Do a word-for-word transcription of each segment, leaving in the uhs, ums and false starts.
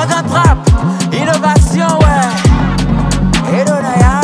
Rock and trap, innovation, ouais. Et Donaya,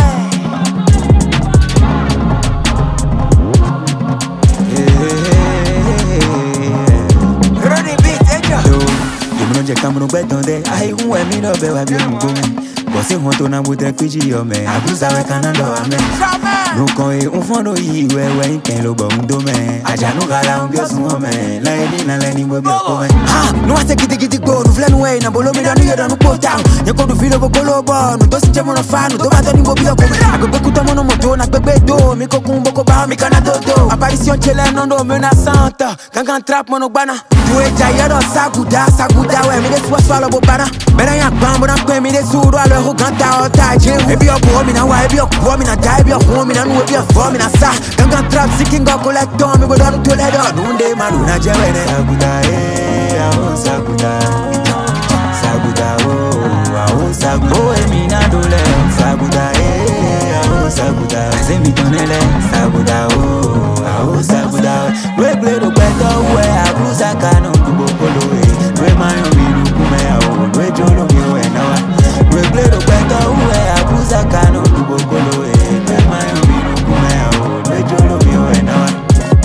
Ronnie Beat, et yo. Yo me no check no beton de. Ay, un we mi no be wa bi mu go me. Bosi won to na botre kwiji yo me. Abusa we kanando ame. No kon e un fondo yi we we nken lo bo ndo me. Aja no gala un bio sun me. La eni na le ni mo bio ko me. Ha, no ase gidi gidi go, no vle no way na bolo mi da no yo da no po down. Ye ko do filo bo bolo bo, no do si je mo no fa, no do ba do ni bo bio ko me. Agbe ku to mo no moto na gbegbe do, mi ko kun boko ba mi kana do do. Apparition chele no do menaçante, gangan trap mo no gbana. You e jaya do saguda, saguda we mi de so swallow bo bana. Bena ya gbambo na pe mi de suru alo ho ganta o ta je. E bi obo mi na wa, e bi obo mi na die, e bi obo mi na nu, e bi obo mi na sa. Gangan trap seeking go collect on mi go do to le do. Nunde malu na je we de Saguda eh, ah saguda. Saguda oh, ah saguda. Oh emi na dole. Saguda eh, ah saguda. Zemi tonele. Saguda oh, ah saguda. We play do beto we abusa kanu tubo polo eh. We mayo mi lu kume ah, we jolo mi we na wa. We play do beto we abusa kanu tubo polo eh. We mayo mi lu kume ah, we jolo mi we na wa.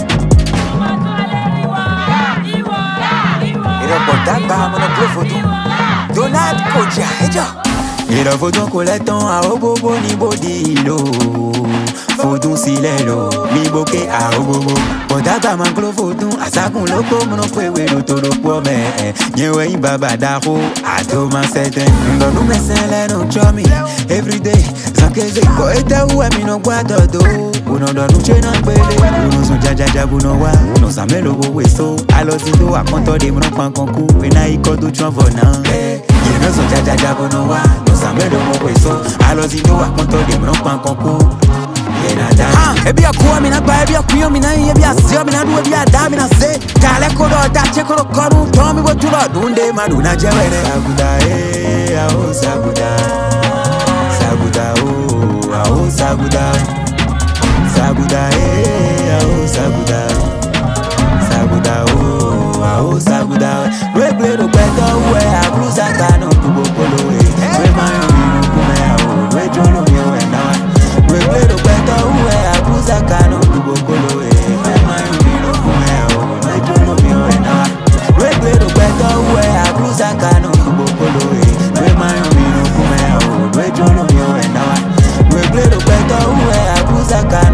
Danga mon photo Donald Koja et yo. Il faut donc collectant à obobo ni bodilo. Faut donc silelo mi boke à obobo. Podata manglo faut donc à sa con loco mon kwewe do todo po me. Nyewe ibaba daro a to ma sete. Ndo no me sele no chomi every day. Zakeze ko eta u mi no guado do. Uno do no chena gbele. Uno so jaja jabu no wa. Uno samelo go weso. Alo sido a konto de mon pan konku. We na iko do chon for now. You know so jaja jabu no wa. No samelo go weso. Alo sido a konto de mon pan konku. Ah, ebi akuwa mina ba ebi akuyo mina yi ebi asio mina du ebi ada mina se. Kale kodo da che kodo kodu tomi bo tulo dunde madu na jewere. Saguda eh, ah saguda. Saguda oh, ah saguda. Saguda eh, ah saguda. Saguda oh, ah saguda. We play do beto we abruza kanu tubo polo eh. We mayo mi no kume ah, we jolo mi we na wa. We play do beto we abruza kanu tubo polo eh. We mayo mi no kume ah, we jolo mi we na wa. We play do beto we abruza kanu tubo polo eh. We mayo mi no kume ah, we jolo mi we na wa. We play do beto we abruza kanu